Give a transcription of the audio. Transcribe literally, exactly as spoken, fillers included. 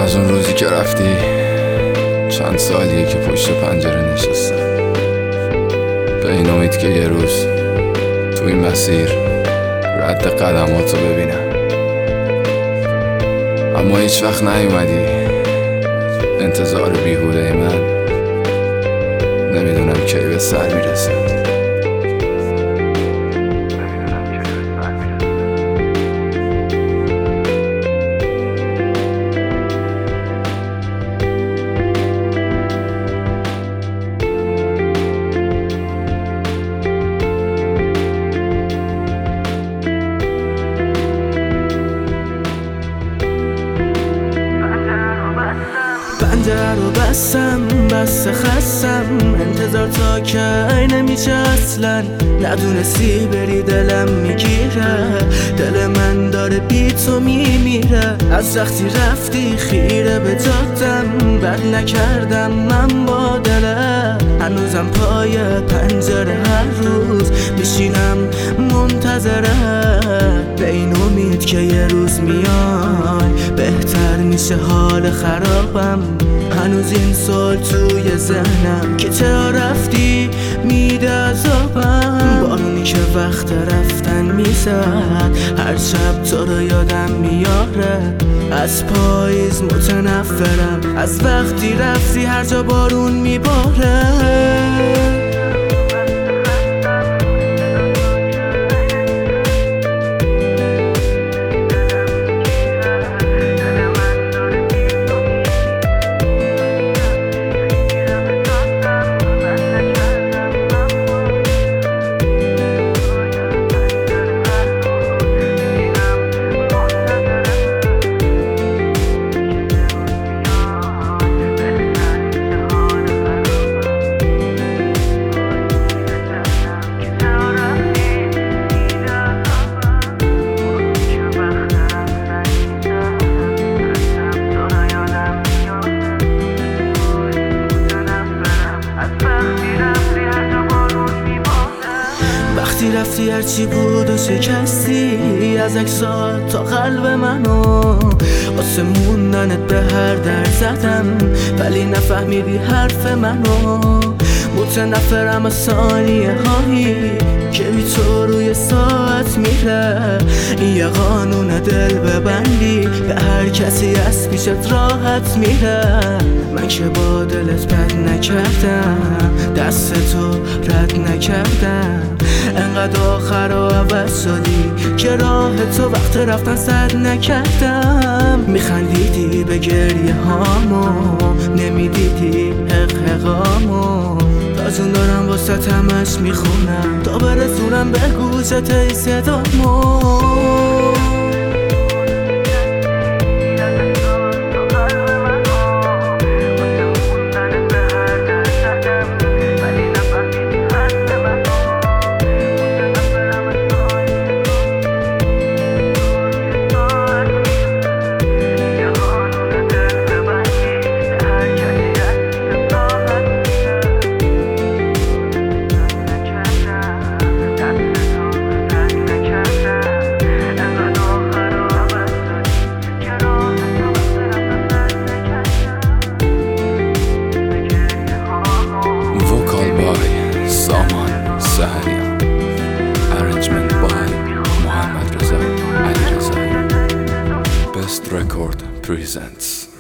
از اون روزی که رفتی چند سالیه که پشت پنجره نشستم، به این امید که یه روز تو این مسیر رد قدماتو ببینم، اما هیچ وقت نیومدی. انتظار بیهوده من نمیدونم کی به سر میرسه. پنجره رو بستم، بسته خستم، انتظار تا که نمیشه اصلا. ندونستی بری دلم میگیره، دل من داره بی تو میمیره. از وقتی رفتی خیره به جادم، بد نکردم من با دلت. هنوزم پای پنجره هر روز میشینم منتظره، به این امید که یه روز میای بهتر میشه حال خرابم. هنوز این سال توی ذهنم که چرا رفتی میده عذابم. بارونی که وقت رفتن میزد، هر شب تو رو یادم میاره. از پاییز متنفرم، از وقتی رفتی هر جا بارون میباره. وقتی رفتی هرچی بود و شکستی، از اکسات تا قلب منو. واسه موندنت به هر در زدم، ولی نفهمیدی حرف منو. متنفرم از ثانیه هایی که بی تو روی ساعت میره. این یه قانون دل ببندی، به هر کسی از پیشت راحت میره. من که با دلت بد نکردم، دست تو رد نکردم. انقدر آخر و عوض شدی که راه تو وقت رفتن سد نکردم. میخندیدی به گریه هامو، نمیدیدی حق حقامو. تازون دارم واسه تمش میخونم تا برسونم به گوشت ای صدامو. Arrangement by Mohammad Reza Ali Reza. Best Record presents